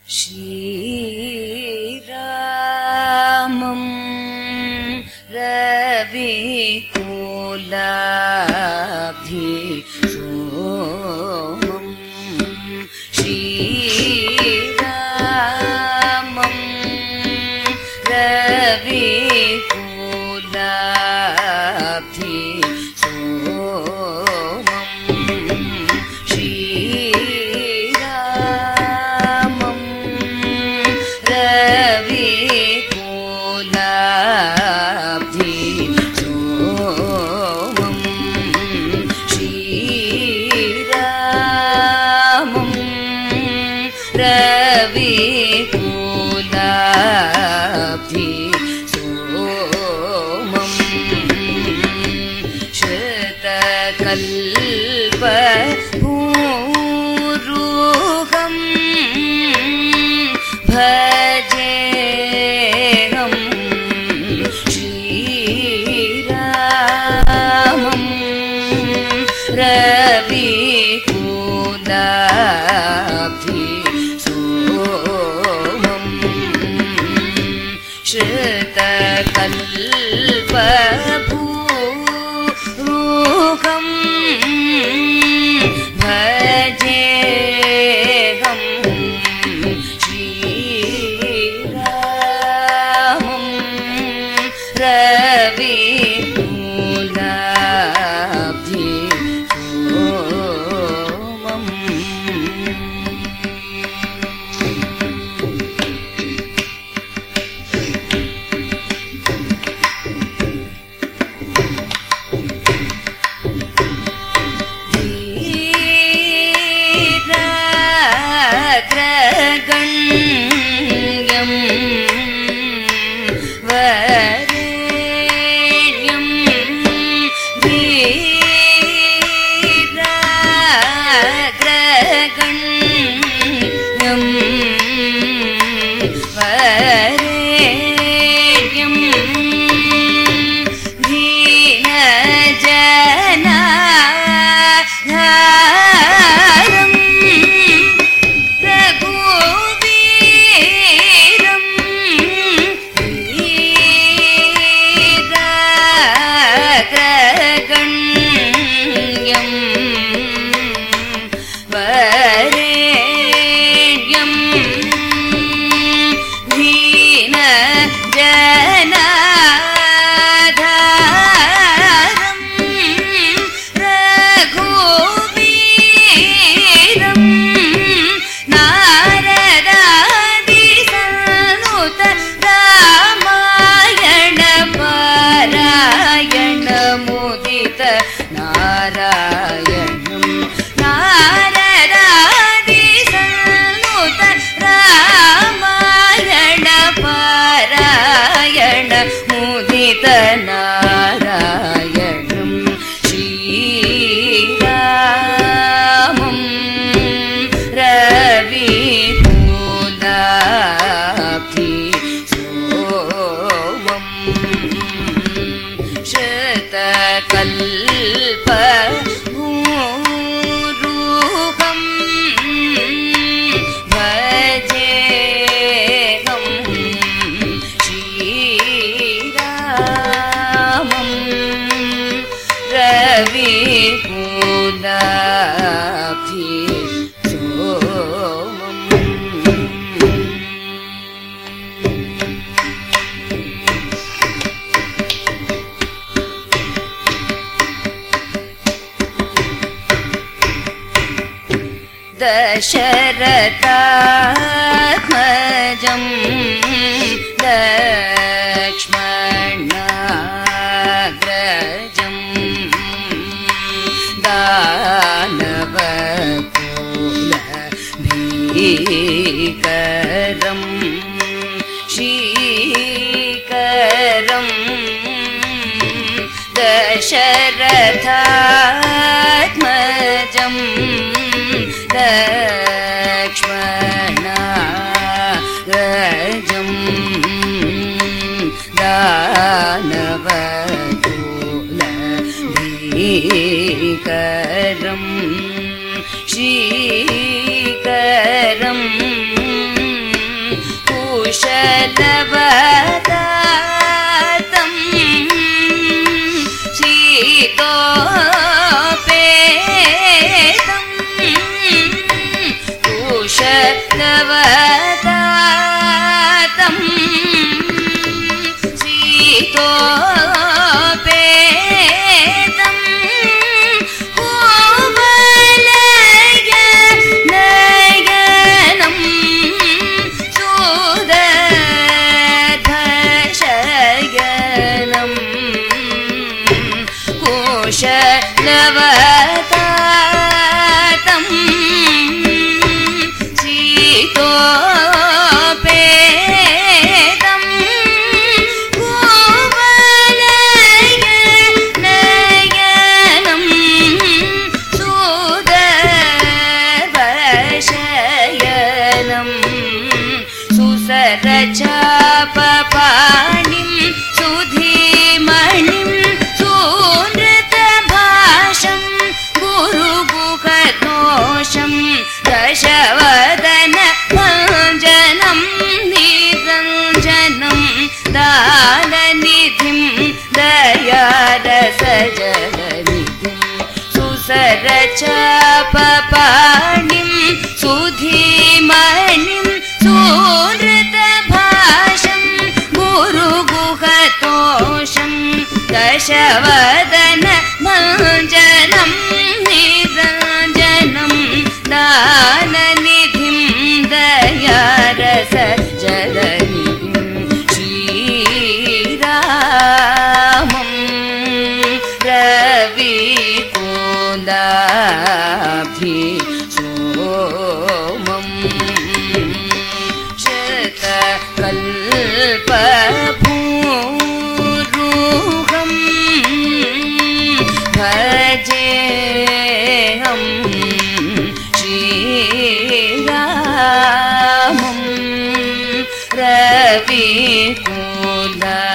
श्रीरामं रविकुलाब्धिसोमं श्रीरामं रविकुलाब्धिसोमं शतकल्पपूरुहं भजेऽहं श्रीरामं रविकुलाब्धिसोमं श्रुतकल्पपूरुहं भजेऽहं श्रीरामं रविकुलाब्धिसोमं वीराग्रगण्यं वरेण्यं वीराग्रगण्यं वरेण्यं दीनजनाधारं रघुवीरं वीराग्रगण्यं वरेण्यं दीनजनाधारं रघुवीरं नारदादिसंनुत रामायण पारायणमुदित नारायणं नारदादिसंनुत रामायण पारायणमुदित नारायणं श्रीरामं रविकुलाब्धिसोमं शतकल्पपूरुहं भजेऽहं श्रीरामं रविकुलाब्धिसोमं दशरथात्मजं लक्ष्मणाग्रजं दानवकुलभीकरं श्रीकरं दशरथात्मजं लक्ष्मणाग्रजं दानवकुलभीकरं श्रीकरं कुशलवदातं शीतोपेतं कुशलवदातं शीतोपेतं कोमलय नयनं सुदर्शयनं कुशलवदातं शीतोपेतं कोमलय नयनं सुदर्शयनं सुसरचापपाणिं सुधीमणिं सुनृतभाषं गुरुगुहतोषं दशवदन भञ्जनं निरञ्जनं दाननिधिं दयारसजलनिधिं सुसरचापपाणिं सुधीमणिं सुनृतभाषं गुरुगुहतोषं दशवदन भञ्जनं निरञ्जनं दाननिधिं दयारसजलनिधिं श्रीरामं रविकुलाब्धि सोमं शतकल्पपूरुहं भजेऽहं श्रीरामं रविकुलाब्धि